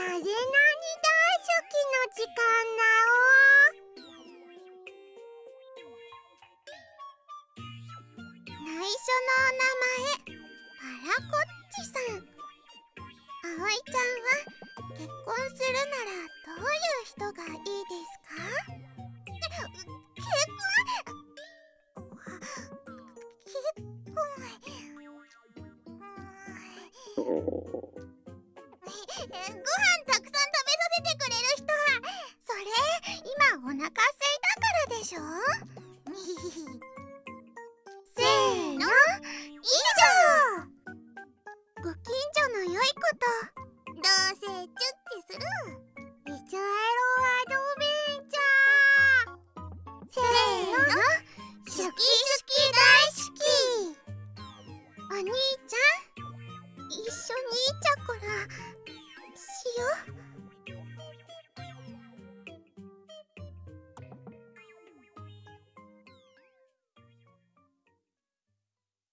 なぜなに大好きの時間だお。内緒のお名前パラコッチさん。あおいちゃんは結婚するならどういう人がいいですか？結婚ご飯たくさん食べさせてくれる人。それ今お腹空いたからでしょ？